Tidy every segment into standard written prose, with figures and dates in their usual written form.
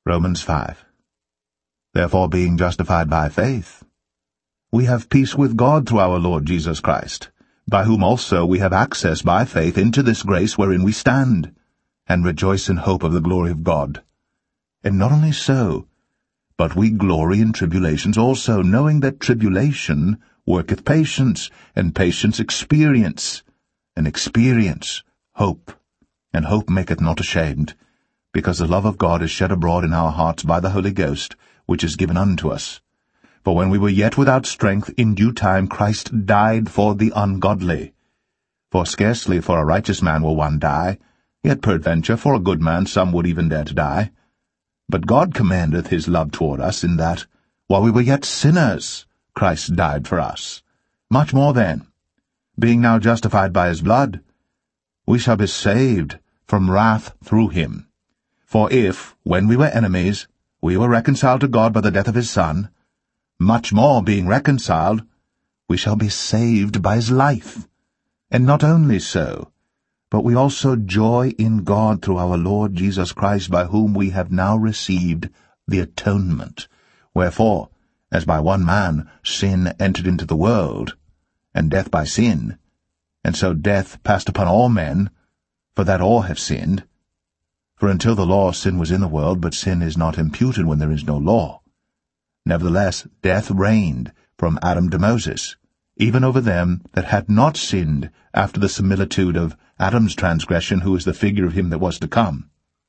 Romans 5. Therefore, being justified by faith, we have peace with God through our Lord Jesus Christ, by whom also we have access by faith into this grace wherein we stand, and rejoice in hope of the glory of God. And not only so, but we glory in tribulations also, knowing that tribulation worketh patience, and patience experience, and experience hope. And hope maketh not ashamed, because the love of God is shed abroad in our hearts by the Holy Ghost, which is given unto us. For when we were yet without strength, in due time Christ died for the ungodly. For scarcely for a righteous man will one die, yet peradventure for a good man some would even dare to die. But God commendeth his love toward us, in that, while we were yet sinners, Christ died for us. Much more then, being now justified by his blood, we shall be saved from wrath through him. For if, when we were enemies, we were reconciled to God by the death of his Son, much more, being reconciled, we shall be saved by his life. And not only so, but we also joy in God through our Lord Jesus Christ, by whom we have now received the atonement. Wherefore, as by one man sin entered into the world, and death by sin, and so death passed upon all men, for that all have sinned. For until the law sin was in the world, but sin is not imputed when there is no law. Nevertheless death reigned from Adam to Moses, even over them that had not sinned after the similitude of Adam's transgression, who is the figure of him that was to come.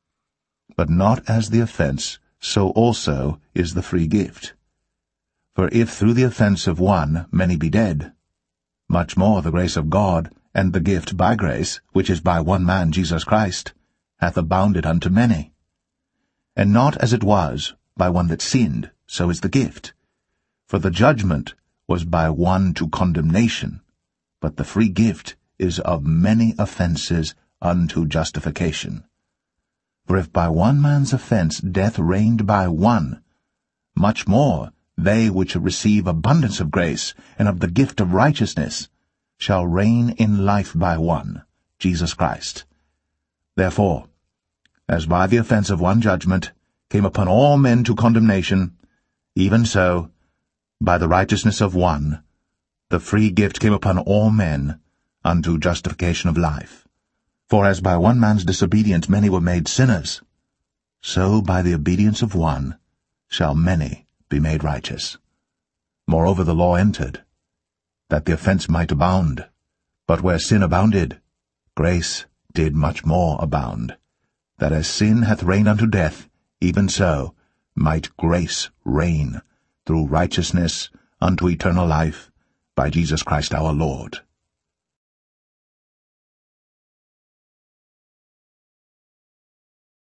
But not as the offense, so also is the free gift. For if through the offense of one many be dead, much more the grace of God, and the gift by grace, which is by one man Jesus Christ, hath abounded unto many. And not as it was by one that sinned, so is the gift. For the judgment was by one to condemnation, but the free gift is of many offenses unto justification. For if by one man's offense death reigned by one, much more they which receive abundance of grace and of the gift of righteousness shall reign in life by one, Jesus Christ. Therefore, as by the offense of one judgment came upon all men to condemnation, even so, by the righteousness of one, the free gift came upon all men unto justification of life. For as by one man's disobedience many were made sinners, so by the obedience of one shall many be made righteous. Moreover the law entered, that the offense might abound. But where sin abounded, grace did much more abound, that as sin hath reigned unto death, even so might grace reign through righteousness unto eternal life, by Jesus Christ our Lord.